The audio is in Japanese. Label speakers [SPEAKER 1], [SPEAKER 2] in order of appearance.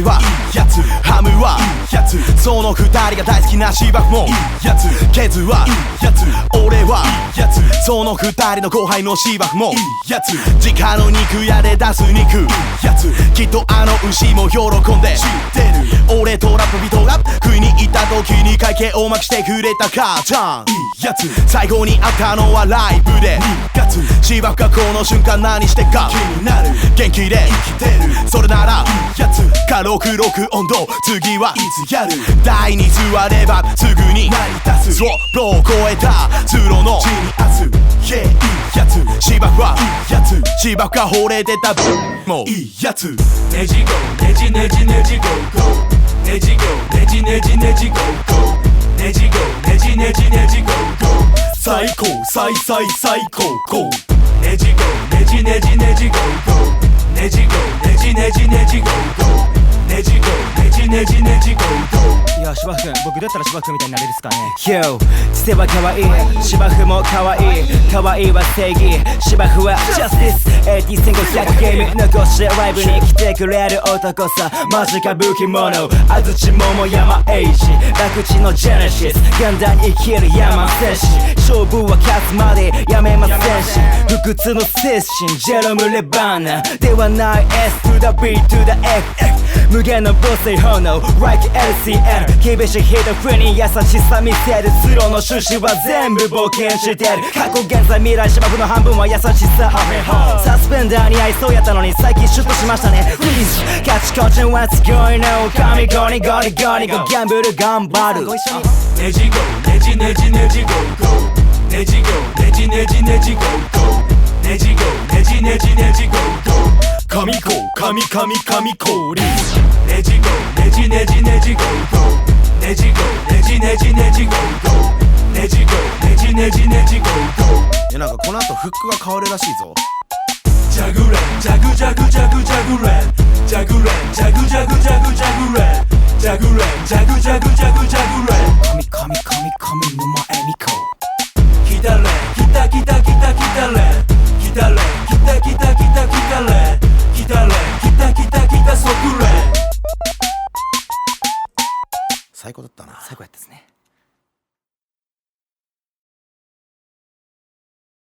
[SPEAKER 1] イはいいやつ、ハムはいいやつ、その二人が大好きな芝生もいいやつ、ケズはいいやつ、俺はいいやつ、その二人の後輩の芝生もいいやつ、自家の肉屋で出す肉いいやつ、きっとあの牛も喜んで知ってる。俺とラップ人が食いに行った時に会計を巻きしてくれた母ちゃんいいやつ、最後に会ったのはライブで2月、芝生がこの瞬間何してか気になる、元気で生きてる、それならいいやつ、か66温度次はいつやる、台に座ればすぐに成り立つ、スローを越えた通路の地に圧、yeah いいやつ、芝生はいいやつ、芝生が惚れてたもういいやつ、
[SPEAKER 2] ねじごねじねじねじごごねじごねじねじねじごごねじごねじねじねじごご
[SPEAKER 1] 最高最最最高高
[SPEAKER 2] ねじごねじねじねじごごねじごねじねじねじごごねじごねじねじねじごご。
[SPEAKER 3] いや芝生くん、僕だったら芝生くんみたいになれるっすかね。Yo つては可愛い、芝生も可愛い、可愛いは正義、芝生は Justice 80,500ゲーム残してライブに来てくれる男さ、マジか武器者安土桃山エイジ、楽地のジェネシス、ガンダに生きる山戦士、勝負は勝つまでやめませんし、不屈の精神ジェロムレバーナではない S to the B to the F、 無限の母性炎 Like LCN、 厳しい人フに優しさ見せる、スローの趣旨は全部冒険してる、過去現在未来芝生の半分は優しさ、サスペンダーに合いそうやったのに最近シュッとしましたね。 Please カチコチ What's going on、 神ゴニゴニゴニゴギャンブル頑張る、
[SPEAKER 2] ねじごねじねじねじごごねじごねじねじねじごごねじごねじねじねじごご
[SPEAKER 1] 神子神神神氷
[SPEAKER 2] ねじごねじねじねじごごねじごねじねじねじごごねじごねじねじねじごご。
[SPEAKER 1] いやなんかこの後フックが変わるらしいぞ。
[SPEAKER 2] ジャグレンジャグジャグジャグジャグレンジャグレンジャグジャグジャグジャグレンジャグレンジャグジャグジャグジャグレン